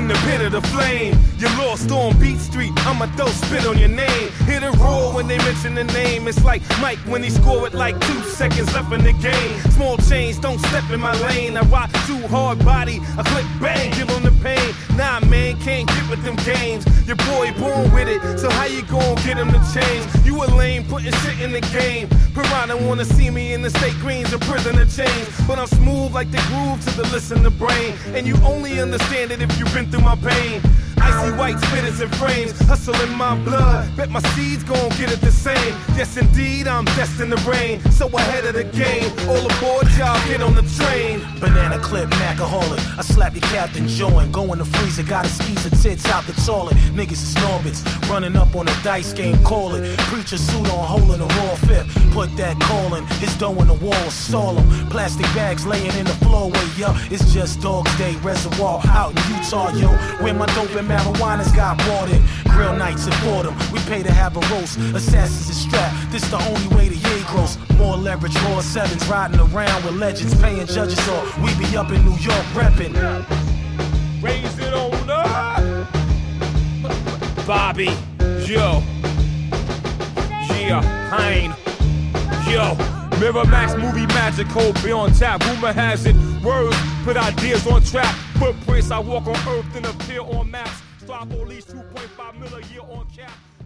the pit of the flame. You're lost on Beat Street, I'ma throw spit on your name. Hit a roar when they mention the name. It's like Mike when he scored with like 2 seconds left in the game. Small change, don't step in my lane. I rock too hard body, I click bang, give them the pain. Nah man, can't get with them games. Your boy born with it, so how you gon' get him to change? You a lame, putting shit in the game. Piranha wanna see me in the state greens, a prison of change. But I'm smooth like the groove to the listener brain. And you only understand it if you've been through my pain. Icy white spitters and frames, hustle in my blood. Bet my seeds gon' get it the same. Yes, indeed, I'm destined to reign. So ahead of the game, all aboard, y'all get on the train. Banana clip, Macaholic. I slap your captain joint. Go in the freezer, got a skis and tits out the toilet. Niggas is Norbits, running up on a dice game, call it. Preacher suit on, holding a raw fifth. Put that call in, his dough in the wall, stall him. Plastic bags laying in the flowway, yo. It's just Dog's Day, Reservoir out in Utah, yo. Where my dope and marijuana's got bought in. Grill nights in Fordham, we pay to have a roast. Assassins is strapped, this the only way the yay grows. More leverage, more sevens, riding around with legends, paying judges off. We be up in New York reppin'. Raise it on up. Bobby, yo. Yeah, Hein. Yo. Miramax movie magic, cold be on tap. Rumor has it, words put ideas on trap. Footprints I walk on earth and appear on maps. Strive for at least 2.5 million a year on cap.